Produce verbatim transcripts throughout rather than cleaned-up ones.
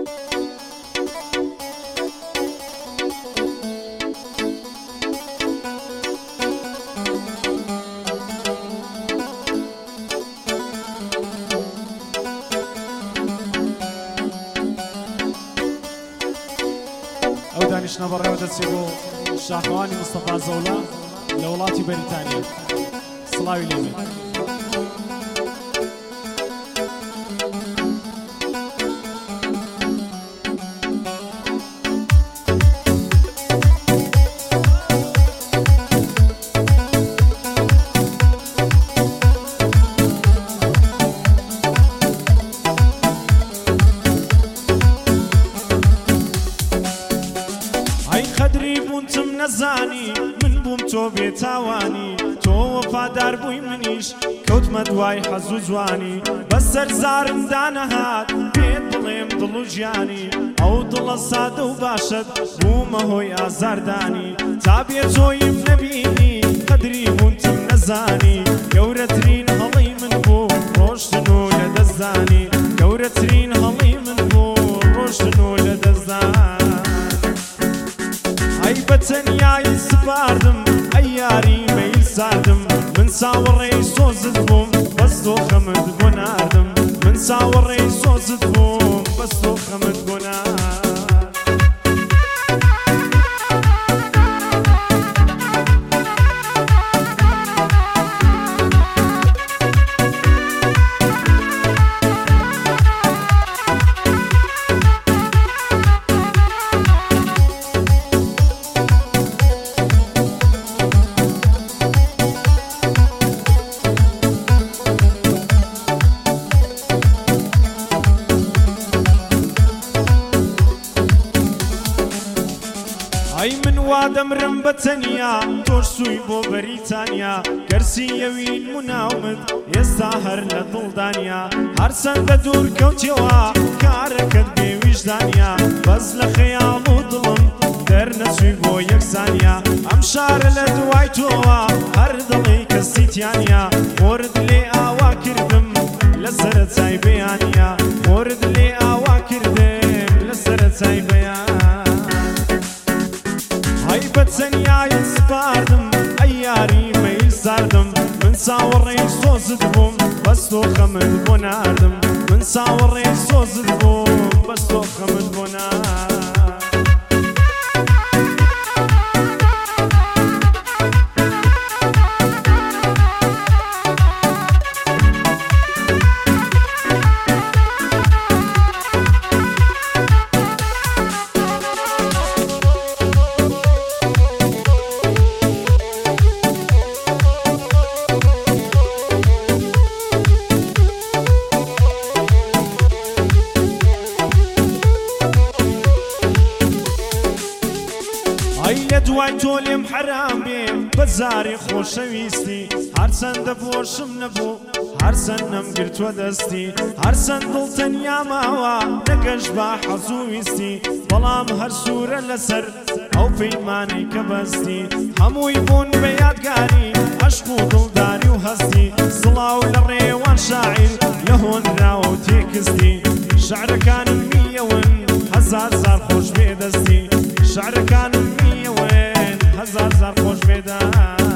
ئەو دانیشتنە بەڕێوە دەچێت بۆ شاخەوانی مستەفا زەولا لە وڵاتی بەریتانیا. سڵاوی لێبێ. قدری بوونتم نەزانی من بووم تۆ بێتاوانی تۆ وەفادار بووی منیش کەوتمە دوای حەز و جوانی بەسەر زارمدا نەهات پێت بڵێم دڵ و ژیانی ئەو دڵە سادە و باشت بوومە هۆی ئازاردانی تا بێتۆیم نەبینی قدری بوونتم نەزانی گەورەترین هەڵەی من بوو ڕۆشتن و لەدەستدانی گەورەترین هەڵەی من بوو ڕۆشتن و لەدەستدانی ئەی بەتەنیایی سپاردم ئەی یاری مەیل ساردم من ساوەڕێی سۆزت بووم بەس تۆ خەمت بۆ ناردم من ساوەڕێی سۆزت بووم بەس تۆ خەمت بۆ ناردم ئەی من وا دەمرم بەتەنیا تۆش سووی بۆ بەریتانیا گەرسی ئەوین مناومت ئێستا هەر لە دڵدانیا هەرچەندە دوور کەوتیەوە کارەکەت بێ ویژدانیا بەس لە خەیاڵ و دڵم دەرنەچووی بۆ یەکسانیا ئەم شارە لە دوای تۆوە هەر دڵی کەسی تیانیا خۆرت لێ ئاوا کردم لە سەرەتای بەیانیا خۆرت لێ ئاوا کردم لە سەرەتای بەیان ئەی بەتەنیایی سپاردم ئەی یاری مەیل ساردم من ساوەڕێی سۆزت بووم بەس تۆ خەمت بۆ ناردم من ساوەڕێی سۆزت بووم بەس تۆ خەمت بۆ ناردم ئەی لە دوای تۆ لێم حەرام بێ بەزاری خۆشەویستی هەرچەندە بۆشم نەبوو هەرچەندەم گرتووە دەستی هەرچەند دڵ تەنیا ماوە نەگەشت بە حەز و ویستی بەڵام هەر سوورە لەسەر ئەو پەیمانەی کە بەستی هەمووی بوون بە یادگاری عەشق و دڵداری و هەستی سڵاو لە ڕێوان شاعیر لە هۆنراوە و تێکستی شعرەکانم میەون هەزار زار خۆش بێدەستی شعرەکانم میەون هەزار زار خۆش بێدەستی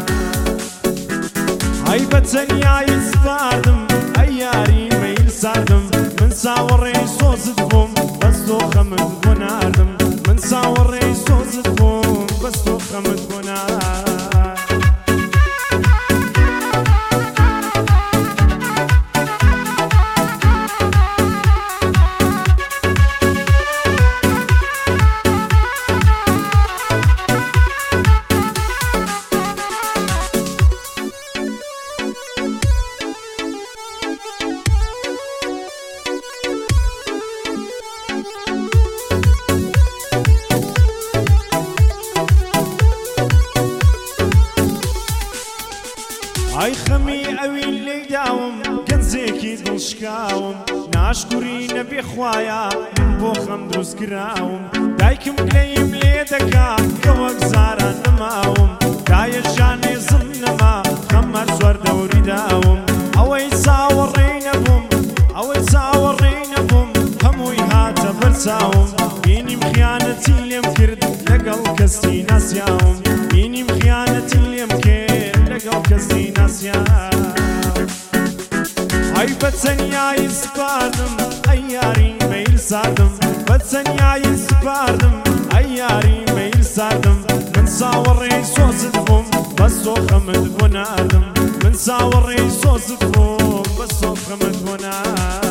ئەی بەتەنیایی سپاردم ئەی یاری مەیل ساردم من ساوەڕێی سۆزت بووم بەس تۆ خەمت بۆ ناردم من ساوەڕێی سۆزت بووم بەس تۆ خەمت بۆ ناردم ئەی خەمی ئەوی لێی داوم گەنجێکی دڵشکاوم ناشکوری نەبێ خوایە من بۆ خەم دروست کراوم دایکم گلەیم لێ دەکا کە وەک زاران نەماوم دایە ژانێ زم نەما خەم هەر زۆر دەوری داوم ئەوەی چاوەڕێی نەبووم ئەوەی چاوەڕێی نەبووم هەمووی هاتە بەر چاوم بینیم خیانەتی لێم کرد لەگەڵ کەسی ناسیاوم بینیم خیانەتی لێم کرد لەگەڵ کەسی ناسیاوم ئەی بەچەنیایی سپاردم ئەی یاری مەیل ساردم بەچەنیایی سپاردم ئەی یاری مەیل ساردم من ساوەڕێی سۆزت بووم بە سۆخەمت بۆ ناردم من ساوەڕێی سۆزت بووم بە سۆخەمت بۆ ناردم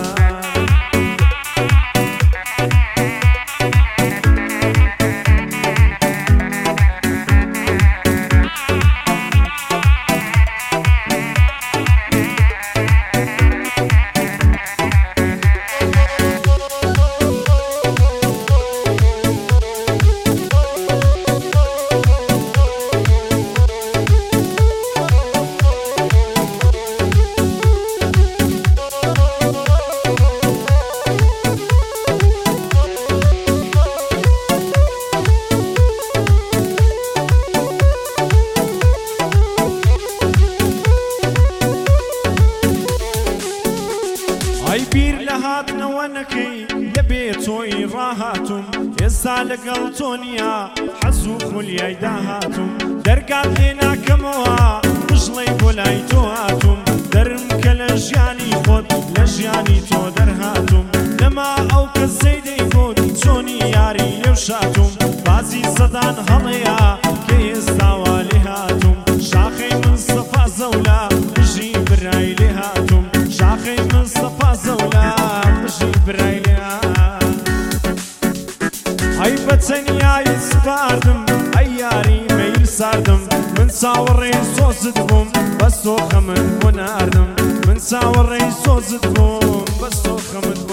ئەی بیر لە هاتنەوە نەکەی لەبێ تۆی ڕاهاتوم ئێستا لەگەڵ تۆ نییە حەز و خولیای داهاتوم دەرگات لێ ناکەمەوە بژڵەی بۆ لای تۆ هاتوم دەرم کە لە ژیانی خۆت لە ژیانی تۆ دەرهاتوم لەما ئەو کەسەی دەیگوت چۆنی یاری لێو شاتوم بازی سەدان هەڵەیە کە ئێستاوا لێ هاتوم شاخەی من سەفا زەولا بژی برای لێ هاتوم شاخەی من سەفا زەولا بژی برای لێ هاتوم ئەی بەچەنیایی سپاردم ئەی یاری مەیل ساردم من چاوەڕێی سۆزت بووم بە سۆخەمت بۆ ناردم من چاوەڕێی سۆزت بووم بە سۆخەمت